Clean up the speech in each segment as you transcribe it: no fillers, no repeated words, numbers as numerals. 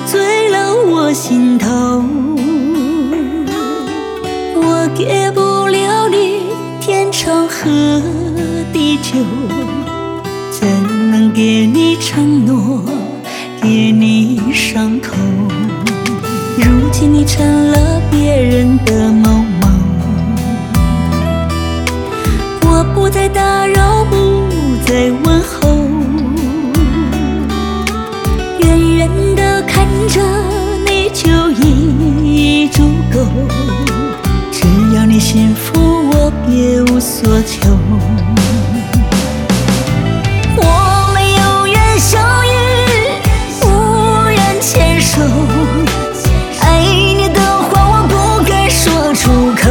醉了我心头。我给不了你天长和地久，怎能给你承诺，给你伤口？如今你成了别人的某某，我不再打扰，不再问候，远远地看着你就已足够。只要你幸福，我别无所求。我们有缘相遇，无缘牵手，爱你的话我不该说出口。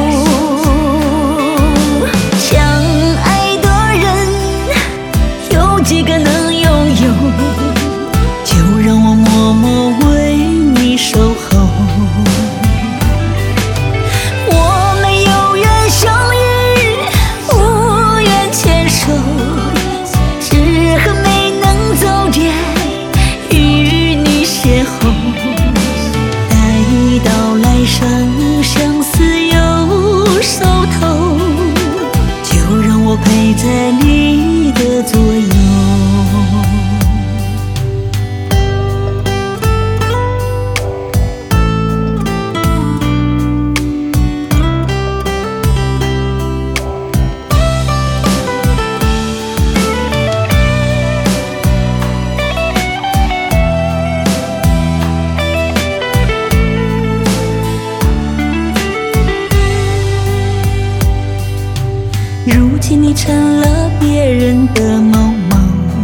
相爱的人有几个能拥有，就让我默默为你守候。我们有缘相遇，无缘牵手，只恨没能早点与你邂逅。待到来生相思又梢头，就让我陪在你的左右。如今你成了别人的某某，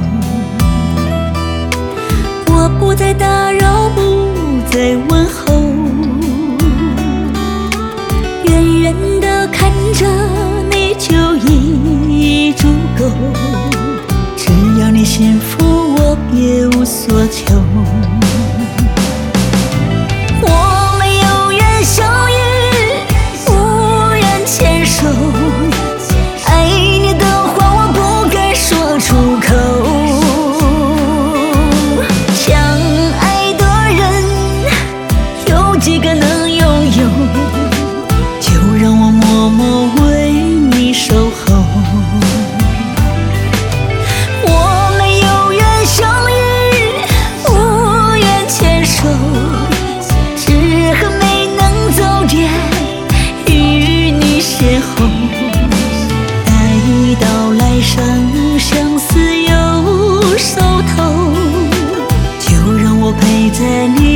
我不再打扰，不再问候，远远地看着你就已足够。只要你幸福，我别无所求。我们有缘相遇，无缘牵手，爱你的话我不该说出口。相爱的人有几个能拥有，就让我默默为你守候。我们有缘相遇，无缘牵手，只恨没能早点与你邂逅。待到来生相思又梢头，就让我陪在你